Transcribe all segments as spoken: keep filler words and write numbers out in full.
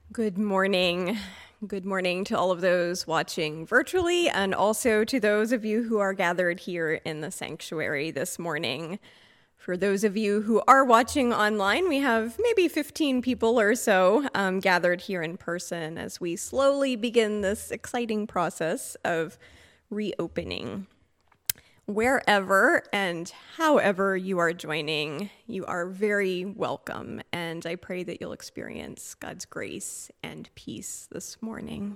Good morning. Good morning to all of those watching virtually and also to those of you who are gathered here in the sanctuary this morning. For those of you who are watching online, we have maybe fifteen people or so um, gathered here in person as we slowly begin this exciting process of reopening. Wherever and however you are joining, you are very welcome, and I pray that you'll experience God's grace and peace this morning.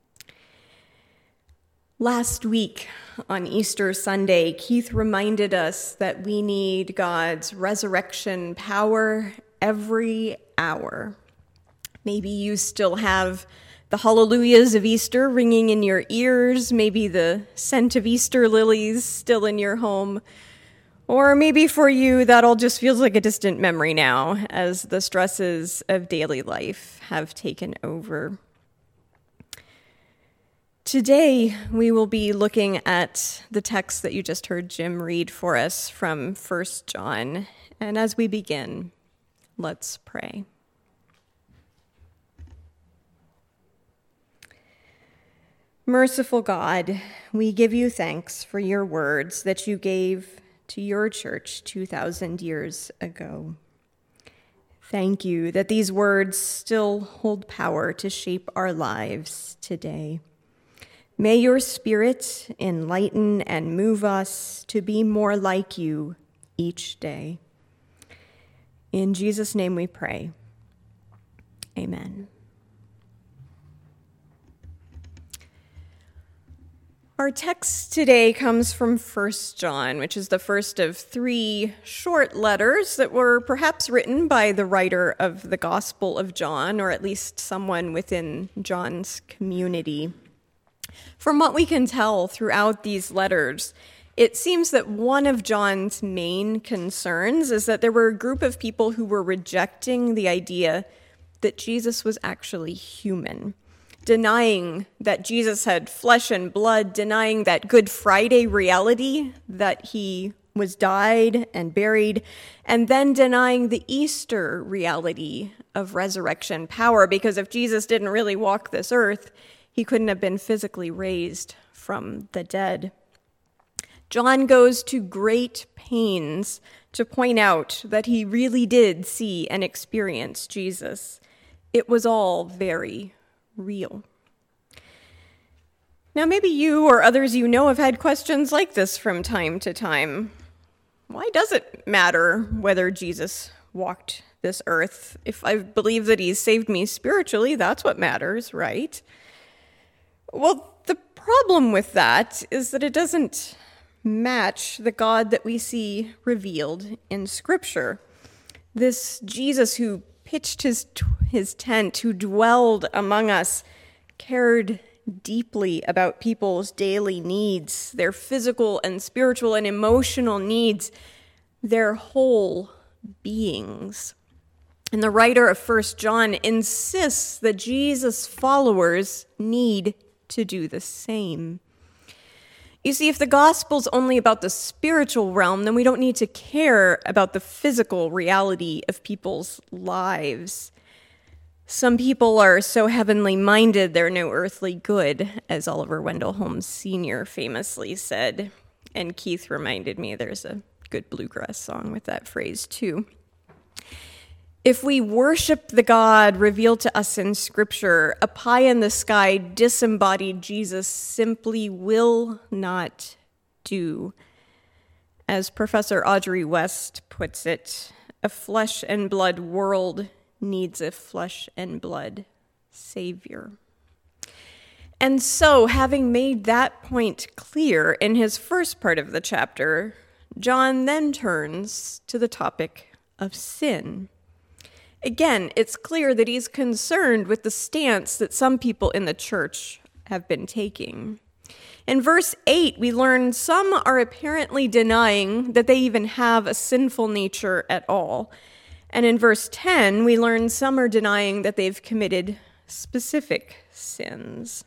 Last week on Easter Sunday, Keith reminded us that we need God's resurrection power every hour. Maybe you still have the hallelujahs of Easter ringing in your ears, maybe the scent of Easter lilies still in your home, or maybe for you that all just feels like a distant memory now as the stresses of daily life have taken over. Today, we will be looking at the text that you just heard Jim read for us from First John, and as we begin, let's pray. Merciful God, we give you thanks for your words that you gave to your church two thousand years ago. Thank you that these words still hold power to shape our lives today. May your Spirit enlighten and move us to be more like you each day. In Jesus' name we pray. Amen. Our text today comes from First John, which is the first of three short letters that were perhaps written by the writer of the Gospel of John, or at least someone within John's community. From what we can tell throughout these letters, it seems that one of John's main concerns is that there were a group of people who were rejecting the idea that Jesus was actually human, denying that Jesus had flesh and blood, denying that Good Friday reality, that he was died and buried, and then denying the Easter reality of resurrection power, because if Jesus didn't really walk this earth, he couldn't have been physically raised from the dead. John goes to great pains to point out that he really did see and experience Jesus. It was all very real. Now, maybe you or others you know have had questions like this from time to time. Why does it matter whether Jesus walked this earth? If I believe that he's saved me spiritually, that's what matters, right? Well, the problem with that is that it doesn't match the God that we see revealed in Scripture. This Jesus who pitched his his tent, who dwelled among us, cared deeply about people's daily needs, their physical and spiritual and emotional needs, their whole beings. And the writer of First John insists that Jesus' followers need to do the same. You see, if the gospel's only about the spiritual realm, then we don't need to care about the physical reality of people's lives. Some people are so heavenly minded, they're no earthly good, as Oliver Wendell Holmes Senior famously said. And Keith reminded me there's a good bluegrass song with that phrase, too. If we worship the God revealed to us in Scripture, a pie-in-the-sky disembodied Jesus simply will not do. As Professor Audrey West puts it, a flesh and blood world needs a flesh and blood Savior. And so, having made that point clear in his first part of the chapter, John then turns to the topic of sin. Again, it's clear that he's concerned with the stance that some people in the church have been taking. In verse eight, we learn some are apparently denying that they even have a sinful nature at all. And in verse ten, we learn some are denying that they've committed specific sins.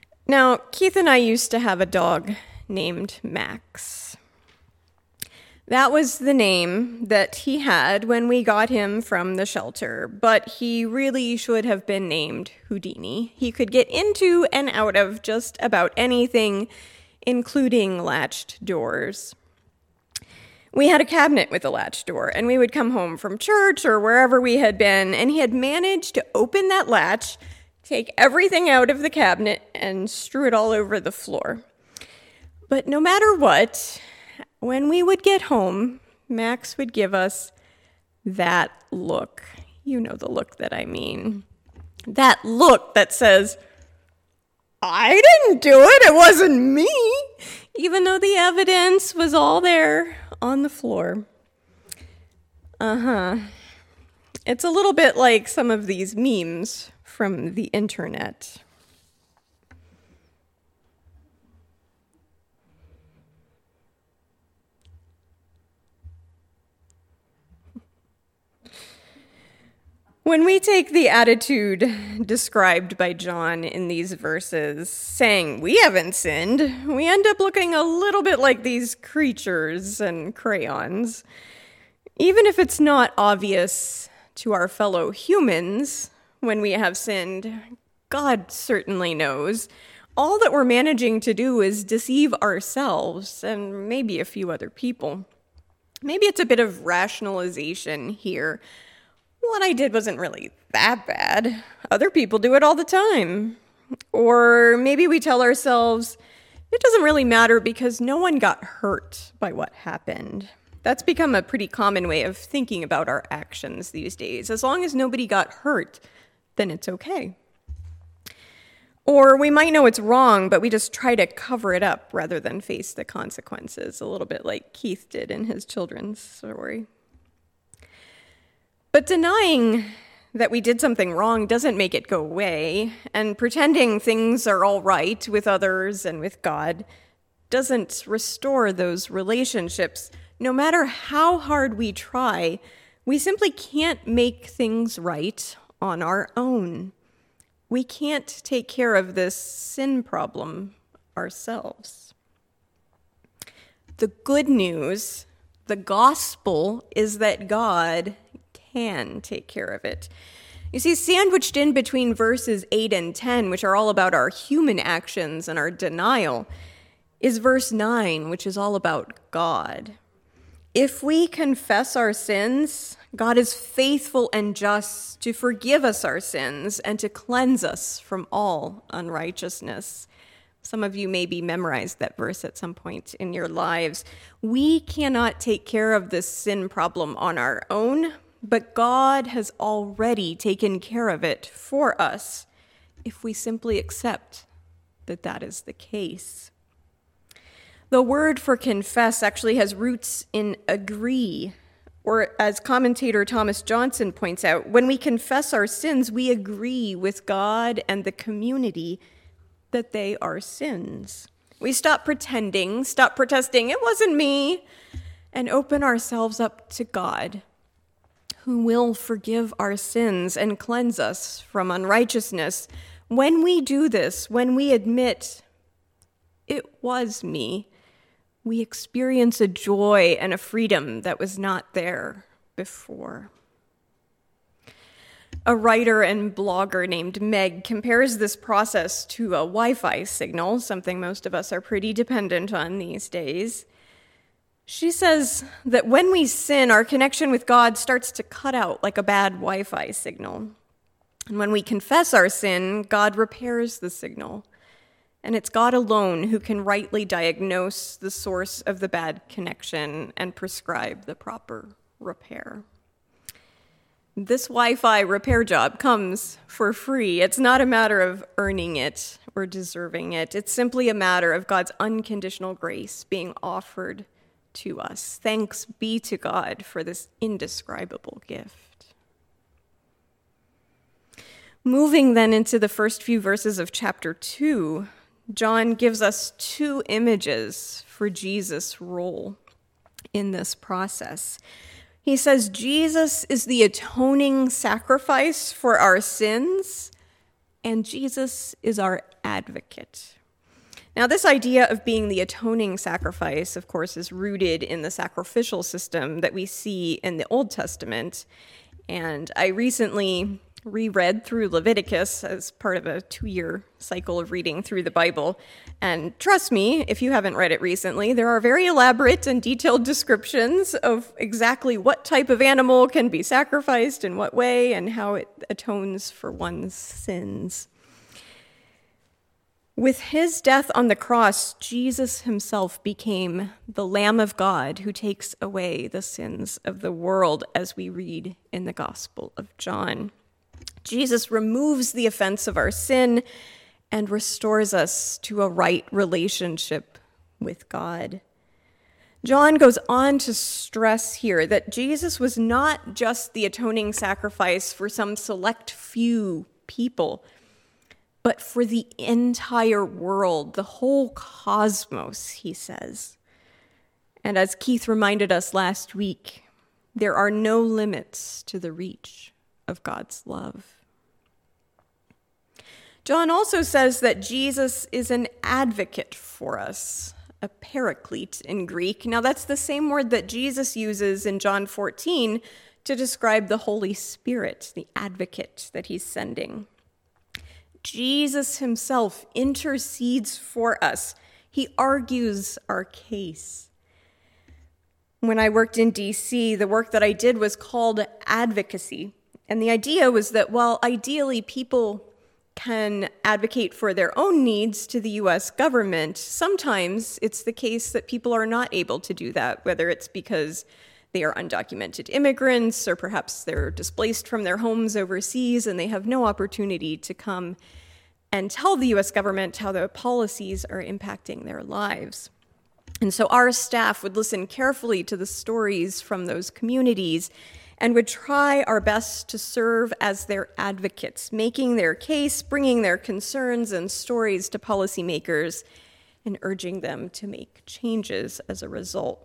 Now, Keith and I used to have a dog named Max. That was the name that he had when we got him from the shelter, but he really should have been named Houdini. He could get into and out of just about anything, including latched doors. We had a cabinet with a latch door, and we would come home from church or wherever we had been, and he had managed to open that latch, take everything out of the cabinet, and strew it all over the floor. But no matter what, when we would get home, Max would give us that look. You know the look that I mean. That look that says, I didn't do it, it wasn't me, even though the evidence was all there on the floor. Uh-huh. It's a little bit like some of these memes from the internet. When we take the attitude described by John in these verses, saying we haven't sinned, we end up looking a little bit like these creatures and crayons. Even if it's not obvious to our fellow humans when we have sinned, God certainly knows. All that we're managing to do is deceive ourselves and maybe a few other people. Maybe it's a bit of rationalization here. What I did wasn't really that bad. Other people do it all the time. Or maybe we tell ourselves, it doesn't really matter because no one got hurt by what happened. That's become a pretty common way of thinking about our actions these days. As long as nobody got hurt, then it's okay. Or we might know it's wrong, but we just try to cover it up rather than face the consequences, a little bit like Keith did in his children's story. But denying that we did something wrong doesn't make it go away, and pretending things are all right with others and with God doesn't restore those relationships. No matter how hard we try, we simply can't make things right on our own. We can't take care of this sin problem ourselves. The good news, the gospel, is that God can take care of it. You see, sandwiched in between verses eight and ten, which are all about our human actions and our denial, is verse nine, which is all about God. If we confess our sins, God is faithful and just to forgive us our sins and to cleanse us from all unrighteousness. Some of you maybe memorized that verse at some point in your lives. We cannot take care of this sin problem on our own, but God has already taken care of it for us if we simply accept that that is the case. The word for confess actually has roots in agree, or as commentator Thomas Johnson points out, when we confess our sins, we agree with God and the community that they are sins. We stop pretending, stop protesting, it wasn't me, and open ourselves up to God, who will forgive our sins and cleanse us from unrighteousness. When we do this, when we admit, it was me, we experience a joy and a freedom that was not there before. A writer and blogger named Meg compares this process to a Wi-Fi signal, something most of us are pretty dependent on these days. She says that when we sin, our connection with God starts to cut out like a bad Wi-Fi signal. And when we confess our sin, God repairs the signal. And it's God alone who can rightly diagnose the source of the bad connection and prescribe the proper repair. This Wi-Fi repair job comes for free. It's not a matter of earning it or deserving it. It's simply a matter of God's unconditional grace being offered to us. Thanks be to God for this indescribable gift. Moving then into the first few verses of chapter two, John gives us two images for Jesus' role in this process. He says Jesus is the atoning sacrifice for our sins, and Jesus is our advocate. Now, this idea of being the atoning sacrifice, of course, is rooted in the sacrificial system that we see in the Old Testament. And I recently reread through Leviticus as part of a two-year cycle of reading through the Bible. And trust me, if you haven't read it recently, there are very elaborate and detailed descriptions of exactly what type of animal can be sacrificed in what way and how it atones for one's sins. With his death on the cross, Jesus himself became the Lamb of God who takes away the sins of the world, as we read in the Gospel of John. Jesus removes the offense of our sin and restores us to a right relationship with God. John goes on to stress here that Jesus was not just the atoning sacrifice for some select few people, but for the entire world, the whole cosmos, he says. And as Keith reminded us last week, there are no limits to the reach of God's love. John also says that Jesus is an advocate for us, a paraclete in Greek. Now, that's the same word that Jesus uses in John fourteen to describe the Holy Spirit, the advocate that he's sending. Jesus himself intercedes for us. He argues our case. When I worked in D C, the work that I did was called advocacy. And the idea was that while ideally people can advocate for their own needs to the U S government, sometimes it's the case that people are not able to do that, whether it's because they are undocumented immigrants, or perhaps they're displaced from their homes overseas and they have no opportunity to come and tell the U S government how the policies are impacting their lives. And so our staff would listen carefully to the stories from those communities and would try our best to serve as their advocates, making their case, bringing their concerns and stories to policymakers, and urging them to make changes as a result.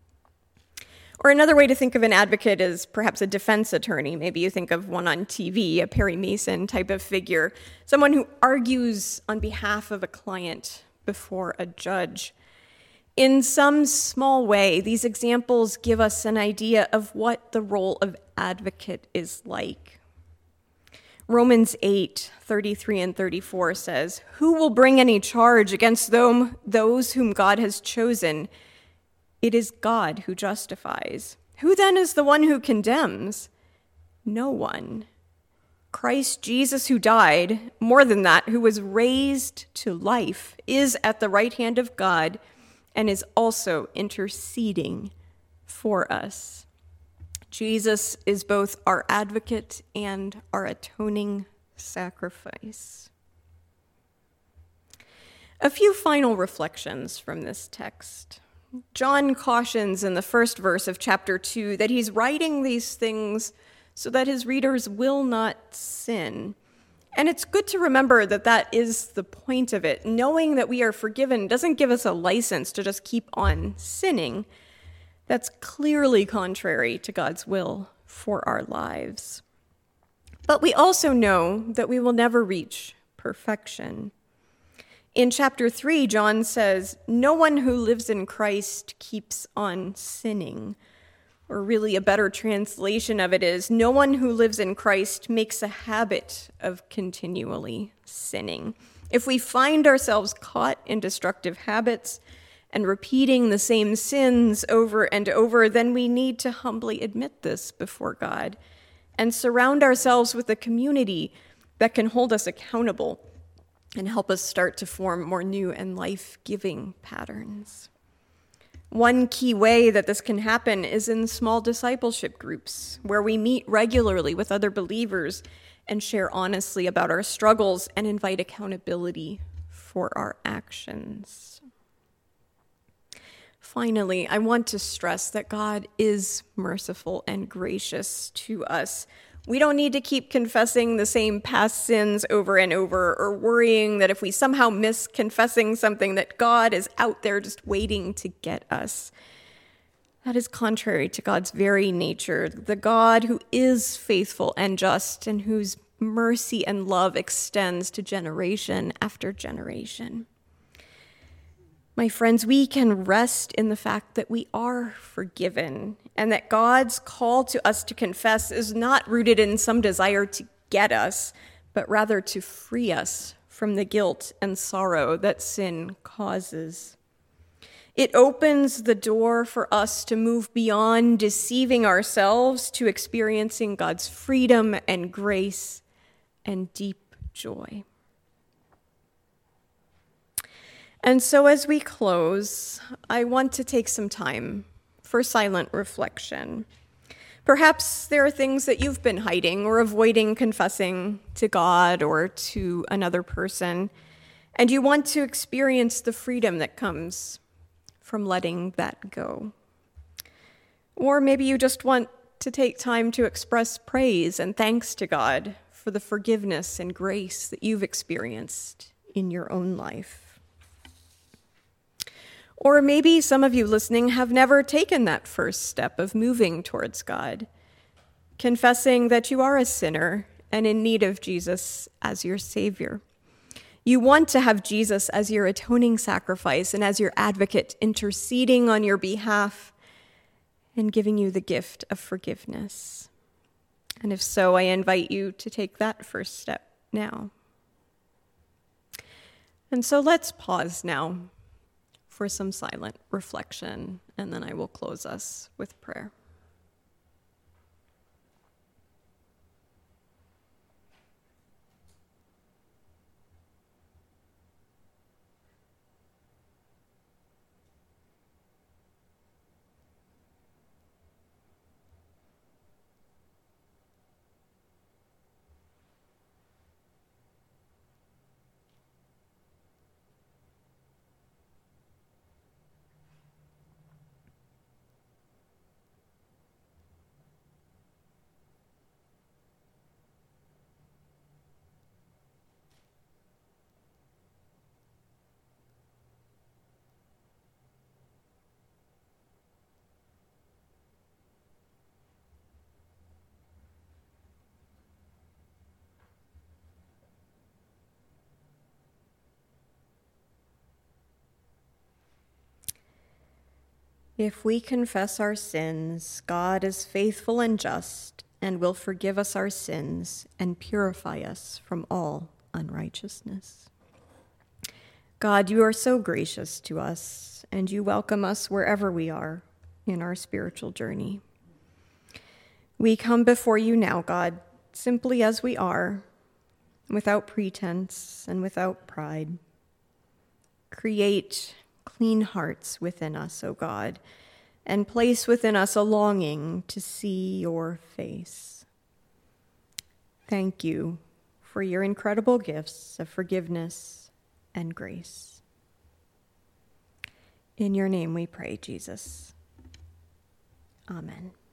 Or another way to think of an advocate is perhaps a defense attorney. Maybe you think of one on T V, a Perry Mason type of figure, someone who argues on behalf of a client before a judge. In some small way, these examples give us an idea of what the role of advocate is like. Romans eight, thirty-three and thirty-four says, "Who will bring any charge against them, those whom God has chosen? It is God who justifies. Who then is the one who condemns? No one. Christ Jesus, who died, more than that, who was raised to life, is at the right hand of God and is also interceding for us." Jesus is both our advocate and our atoning sacrifice. A few final reflections from this text. John cautions in the first verse of chapter two that he's writing these things so that his readers will not sin. And it's good to remember that that is the point of it. Knowing that we are forgiven doesn't give us a license to just keep on sinning. That's clearly contrary to God's will for our lives. But we also know that we will never reach perfection. In chapter three, John says, "No one who lives in Christ keeps on sinning." Or really a better translation of it is, "No one who lives in Christ makes a habit of continually sinning." If we find ourselves caught in destructive habits and repeating the same sins over and over, then we need to humbly admit this before God and surround ourselves with a community that can hold us accountable and help us start to form more new and life-giving patterns. One key way that this can happen is in small discipleship groups, where we meet regularly with other believers and share honestly about our struggles and invite accountability for our actions. Finally, I want to stress that God is merciful and gracious to us. We don't need to keep confessing the same past sins over and over, or worrying that if we somehow miss confessing something, that God is out there just waiting to get us. That is contrary to God's very nature, the God who is faithful and just, and whose mercy and love extends to generation after generation. My friends, we can rest in the fact that we are forgiven and that God's call to us to confess is not rooted in some desire to get us, but rather to free us from the guilt and sorrow that sin causes. It opens the door for us to move beyond deceiving ourselves to experiencing God's freedom and grace and deep joy. And so as we close, I want to take some time for silent reflection. Perhaps there are things that you've been hiding or avoiding confessing to God or to another person, and you want to experience the freedom that comes from letting that go. Or maybe you just want to take time to express praise and thanks to God for the forgiveness and grace that you've experienced in your own life. Or maybe some of you listening have never taken that first step of moving towards God, confessing that you are a sinner and in need of Jesus as your Savior. You want to have Jesus as your atoning sacrifice and as your advocate, interceding on your behalf and giving you the gift of forgiveness. And if so, I invite you to take that first step now. And so let's pause now for some silent reflection, and then I will close us with prayer. If we confess our sins, God is faithful and just and will forgive us our sins and purify us from all unrighteousness. God, you are so gracious to us, and you welcome us wherever we are in our spiritual journey. We come before you now, God, simply as we are, without pretense and without pride. Create clean hearts within us, O God, and place within us a longing to see your face. Thank you for your incredible gifts of forgiveness and grace. In your name we pray, Jesus. Amen.